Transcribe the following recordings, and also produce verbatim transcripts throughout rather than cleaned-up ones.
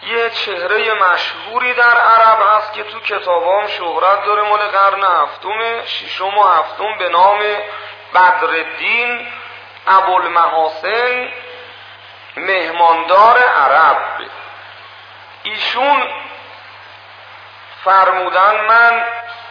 یه چهره مشهوری در عرب هست که تو کتابام شهرت داره، مال قرن هفتم ششم و هفتم، به نام بدرالدین ابوالمحاسن مهماندار عرب. ایشون فرمودن من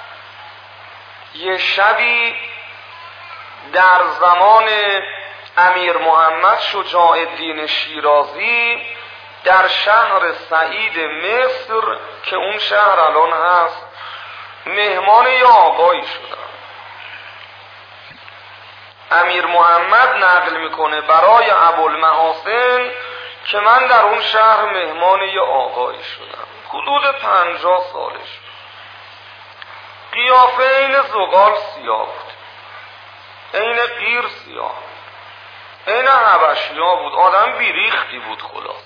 یه شبی در زمان امیر محمد شجاع الدین شیرازی در شهر سعید مصر که اون شهر الان هست مهمان یا آقایی شدم. امیر محمد نقل میکنه برای ابوالمحاسن که من در اون شهر مهمان یا آقایی شدم. حدود پنجاه سالش، قیافه این زغال سیاه بود، این قیر سیاه، این حبشیا بود، آدم بیریختی بود. خلاص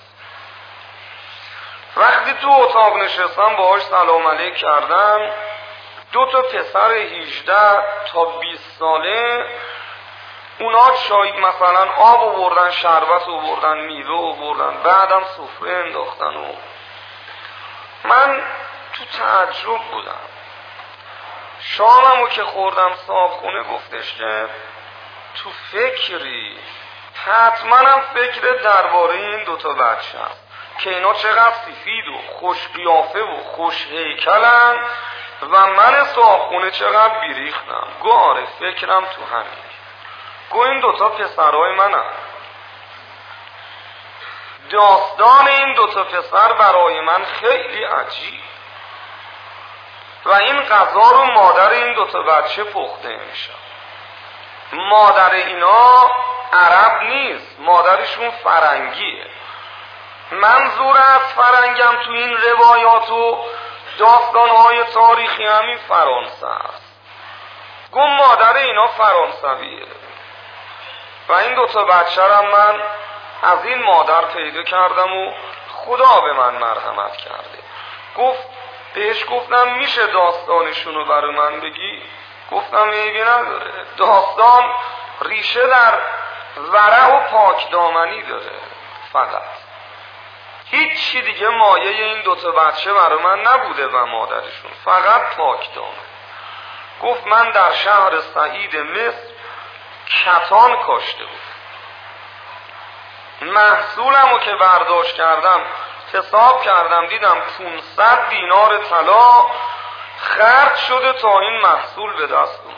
وقتی تو اتاق نشستم باهاش سلام علیک کردم، دو تا پسر هجده تا بیست ساله، اونا چای مثلا آب آوردن، شربت آوردن، میوه آوردن، بعدم سفره انداختن و من تو تعجب بودم. شاممو که خوردم صاحب خونه گفتش که تو فکری، حتما هم فکر درباره این دوتا بچه هست که اینا چقدر سفید و خوش قیافه و خوش هیکلن و من صاحب خونه چقدر بیریختم. گو آره فکرم تو همین. گو این دوتا پسرهای منم. داستان این دوتا پسر برای من خیلی عجیب و این غذا رو مادر این دوتا بچه پخته میشه. مادر اینا عرب نیست، مادرشون فرنگیه. منظور از فرنگم تو این روایات و داستانهای تاریخی همین فرانسه است. گم مادر اینا فرانسویه و این دوتا بچه هم من از این مادر پیدا کردم و خدا به من مرحمت کرده. گفت بهش گفتم میشه داستانشونو برای من بگی؟ گفتم عیبی نداره، داستان ریشه در ورع و پاک دامنی داره، فقط هیچ چی دیگه مایه این دوتا بچه برای من نبوده و مادرشون، فقط پاک دامن. گفت من در شهر سعید مصر کتان کاشته بود، محصولمو که برداشت کردم حساب کردم دیدم پانصد دینار طلا خرج شده تا این محصول به دست اومد.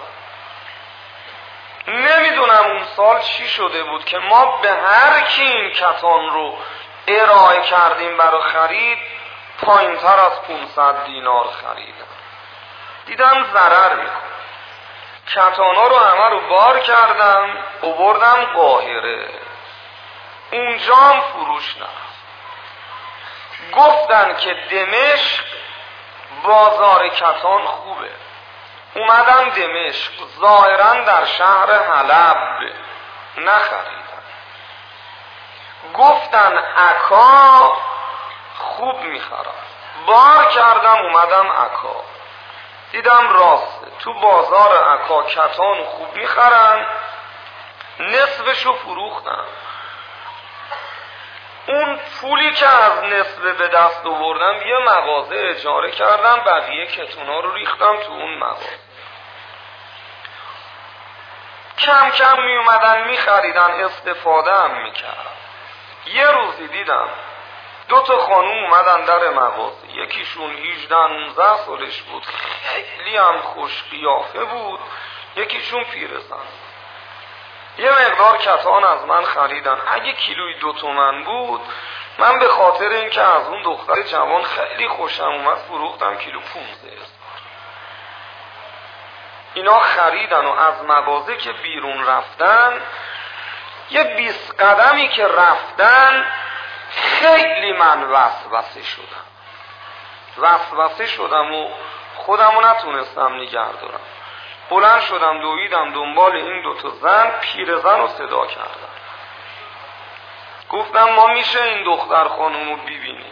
نمیدونم اون سال چی شده بود که ما به هر کی این کتان رو ارائه کردیم برای خرید پایین تر از پانصد دینار خریدم. دیدم ضرر میکنم، کتانا رو همه رو بار کردم آوردم قاهره، اونجا هم فروش نرفت. گفتن که دمشق بازار کتان خوبه، اومدم دمشق، ظاهرا در شهر حلب نخریدم. گفتن عکا خوب میخرم، بار کردم اومدم عکا، دیدم راسته تو بازار عکا کتان خوب میخرن، نصفشو فروختم. اون پولی که از نصف به دست آوردم یه مغازه اجاره کردم، بقیه کتونا رو ریختم تو اون مغازه. کم کم می اومدن می خریدن، استفاده هم می کردن. یه روزی دیدم دو تا خانوم اومدن در مغازه، یکیشون هجده نوزده سالش بود، خیلی هم خوش قیافه بود، یکیشون پیرزن. یه مقدار کتان از من خریدن، اگه کیلوی دو تومن بود من به خاطر اینکه از اون دختر جوان خیلی خوشم اومد فروختم کیلو پونزده. اینا خریدن و از مغازه که بیرون رفتن، یه بیست قدمی که رفتن خیلی من وسوسه شدم وسوسه شدم و خودمو نتونستم نگه دارم. بلند شدم دویدم دنبال این دوتا زن، پیرزن رو صدا کردم، گفتم ما میشه این دختر خانومو ببینیم؟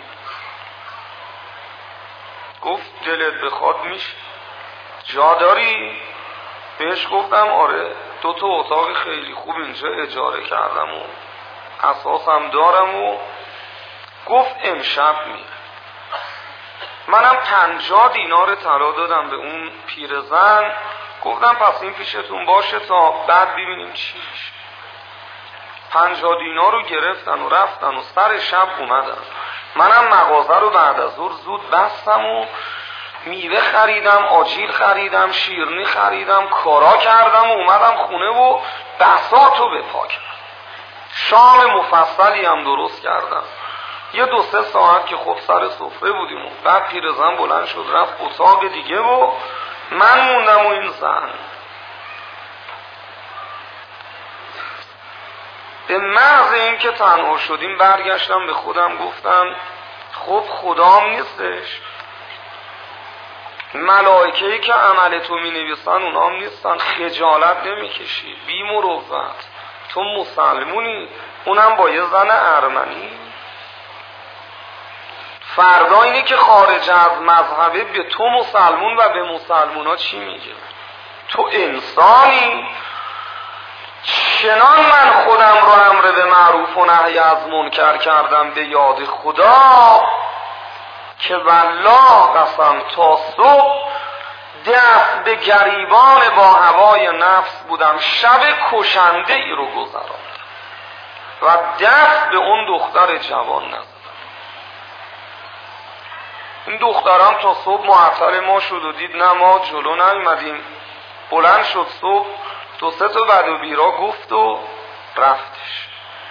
گفت دلت بخواد میشه، جا داری؟ بهش گفتم آره، دو تا اتاق خیلی خوب اینجا اجاره کردم و اساسم دارم و گفت امشب میره. منم پنجاه دینار طلا دادم به اون پیرزن، گفتم پس این پیشتون باشه تا بعد ببینیم چی میشه. پنجاه دینار رو گرفتن و رفتن و سر شب اومدن. منم مغازه رو بعد از ظهر زود بستم و میوه خریدم، آجیل خریدم، شیرنی خریدم، کارا کردم و اومدم خونه و بساطو به پا کردم. شام مفصلی هم درست کردم. یه دو سه ساعت که خب سر سفره بودیم و بعد پیرزن بلند شد رفت اتاق دیگه و من موندم و این زن. به محض این که تنها شدیم برگشتم به خودم گفتم خب خدام نیستش، ملائکه‌ای که عمل تو می نویسن اونام نیستن، خجالت نمی کشی، بی مروت، تو مسلمونی اونم با یه زن ارمنی. فردا اینی که خارج از مذهبه به تو مسلمون و به مسلمونا چی میگه؟ تو انسانی؟ چنان من خودم رو امر به معروف و نهی از منکر کردم به یاد خدا که والله قسم تا صبح دست به گریبان با هوای نفس بودم، شب کشنده ای رو گذراندم و دست به اون دختر جوان نزدم. این دخترم تا صبح معطل ما شد و دید نه ما جلو نیومدیم، بلند شد صبح دو سه تا بد و بیرا گفت و رفتش.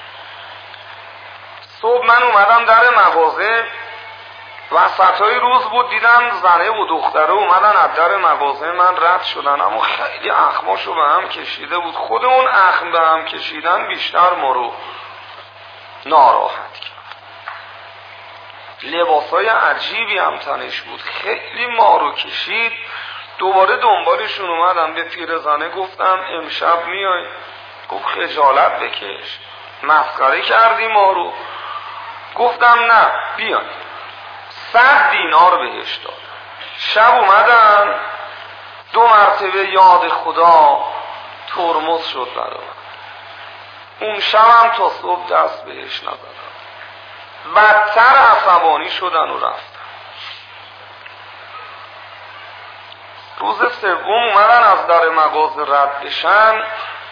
صبح من اومدم در مغازه، وسطای روز بود، دیدم زنه و دختره اومدن از در مغازه من رد شدن، اما خیلی اخماشو به هم کشیده بود. خود اون اخم به هم کشیدن بیشتر ما رو ناراحت کرد. لباسای عجیبی هم تنش بود، خیلی ما رو کشید. دوباره دنبالشون اومدم، به پیرزنه گفتم امشب میای؟ گفت خجالت بکش، مسخره کردی ما رو. گفتم نه بیای. صد دینار بهش داد. شب اومدن دو مرتبه یاد خدا ترمز شد برای من. اون شبم تا صبح دست بهش نزدم، بدتر عصبانی شدن و رفتن. روز سوم اومدن از در مغازه رد بشن،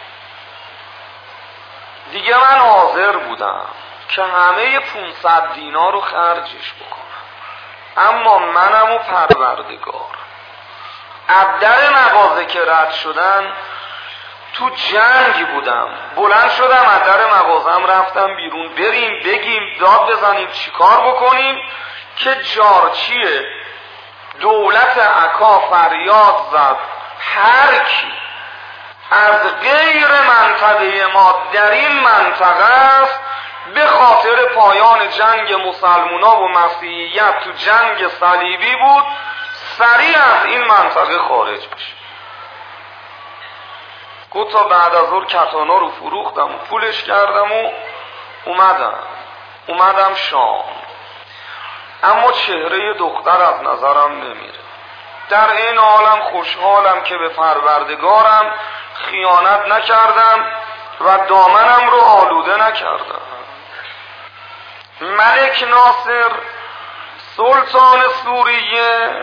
دیگه من حاضر بودم که همه پونصد دینار رو خرجش بکنم، اما منم و پروردگار. از در مغازه که رد شدن تو جنگ بودم، بلند شدم از در مغازم رفتم بیرون، بریم بگیم داد بزنیم چیکار بکنیم که جارچیه دولت عکا فریاد زد هر کی از غیر منطقه ما در این منطقه است به خاطر پایان جنگ مسلمونا و مسیحیت تو جنگ صلیبی بود سریع از این منطقه خارج بشه. گفت تا بعد از ظهر کتانا رو فروختم و پولش کردم و اومدم اومدم شام، اما چهره دختر از نظرم نمیره. در این حالم خوشحالم که به پروردگارم خیانت نکردم و دامنم رو آلوده نکردم. ملک ناصر سلطان سوریه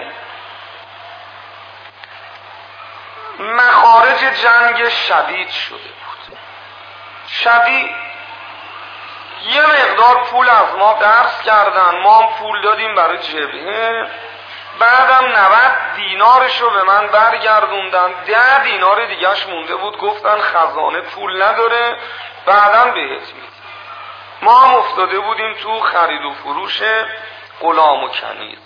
مخارج جنگ شدید شده بود. شدید یه مقدار پول از ما درس کردن، ما هم پول دادیم برای جبهه، بعدم نود دینارشو به من برگردوندن، ده دینار دیگهش مونده بود، گفتن خزانه پول نداره بعدم بهت میدیم. ما هم افتاده بودیم تو خرید و فروش غلام و کنیز.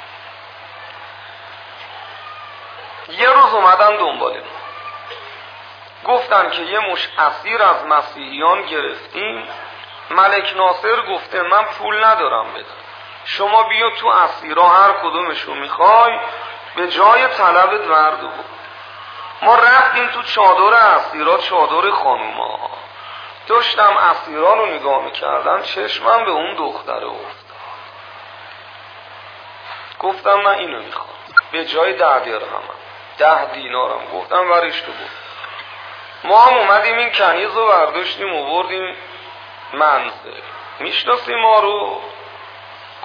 یه روز اومدن دنبال ما، گفتن که یه مش اسیر از مسیحیان گرفتیم، ملک ناصر گفته من پول ندارم بدم، شما بیا تو اسیرا هر کدومشو میخوای به جای طلبت ورد بود. ما رفتیم تو چادر اسیرا، چادر خانوما، داشتم اسیران رو نگاه میکردم، چشمم به اون دختره افتاد. گفتم من اینو میخوام به جای ده درهم ده دینارم. گفتم ورش تو بود. ما هم اومدیم این کنیز رو برداشتیم و بردیم منزل. میشناسیم ما رو؟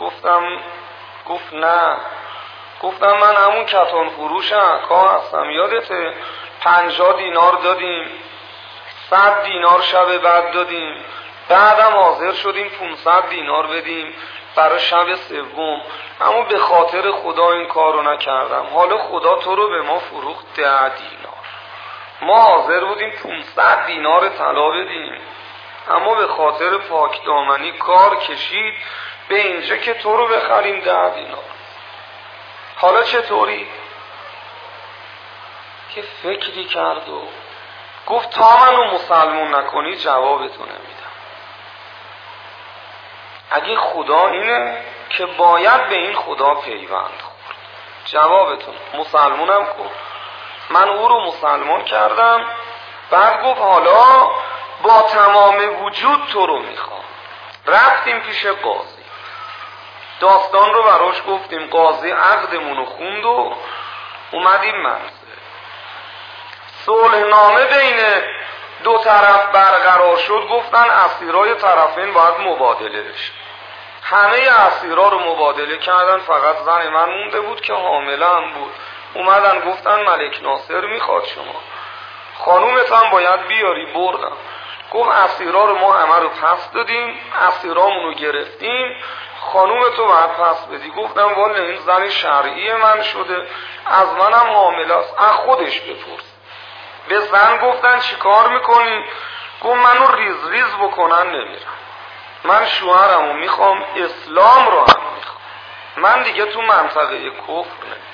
گفتم گفت نه. گفتم من همون کتان فروش عکا هستم، یادته پنجاه دینار دادیم، صد دینار شب بعد دادیم، بعدم حاضر شدیم پونصد دینار بدیم برای شب سوم، اما به خاطر خدا این کارو نکردم. حالا خدا تو رو به ما فروخت ده دینار، ما حاضر بودیم پونصد دینار طلا بدیم، اما به خاطر پاک دامنی کار کشید به اینجا که تو رو بخریم ده دینار. حالا چطوری؟ که فکری کرد و گفت تا منو مسلمون نکنی جوابتو نمیدم. اگه خدا اینه که باید به این خدا پیوند خورد، جوابتون مسلمونم کن. من او رو مسلمان کردم. بعد گفت حالا با تمام وجود تو رو میخوام. رفتیم پیش قاضی، داستان رو براش گفتیم، قاضی عقدمون رو خوند و اومدیم منزل. صلحنامه بین دو طرف برقرار شد. گفتن اسیرای طرفین باید مبادله بشه. همه اسیرا رو مبادله کردن، فقط زن من مونده بود که حامله هم بود. اومدن گفتن ملک ناصر میخواد شما، خانومت هم باید بیاری. بردم. گفت اسیرا رو ما همه رو پس دادیم، اسیرامون رو گرفتیم، خانومتو باید پس بدی. گفتم والا این زن شرعی من شده، از منم حامله است، از خودش بپرس. به زن گفتن چی کار میکنی؟ گفت منو ریز ریز بکنن نمیرم، من شوهرمو میخوام، اسلام رو هم میخوام، من دیگه تو منطقه کفر نمیرم.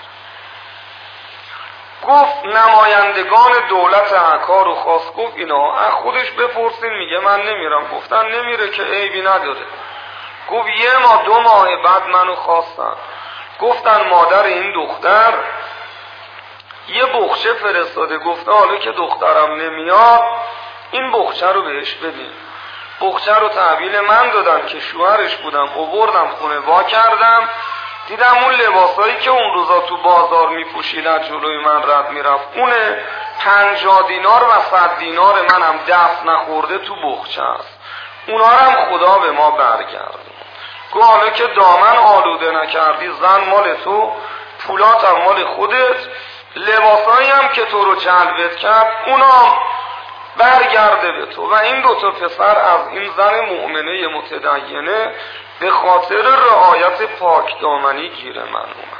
گفت نمایندگان دولت عکا رو خواست، گفت اینا از خودش بپرسین، میگه من نمیرم. گفتن نمیره که عیبی نداره. گفت یه ماه دو ماه بعد منو خواستن، گفتن مادر این دختر یه بخچه فرستاده، گفته حالا که دخترم نمیاد این بخچه رو بهش بدین. بخچه رو تحویل من دادن که شوهرش بودم، آوردم خونه وا کردم، دیدم اون لباسایی که اون روزا تو بازار میپوشیدن جلوی من رد میرفت، اونه پنجاه دینار و صد دینار منم دست نخورده تو بخچه است، اونا هم خدا به ما برگرد. گو حالا که دامن آلوده نکردی، زن مال تو، پولات هم مال خودت، لباسایی هم که تو رو جلبت کرد اونا برگرده به تو. و این دو تا پسر از این زن مؤمنه متدینه به خاطر رعایت پاک دامنی گیر من اومد.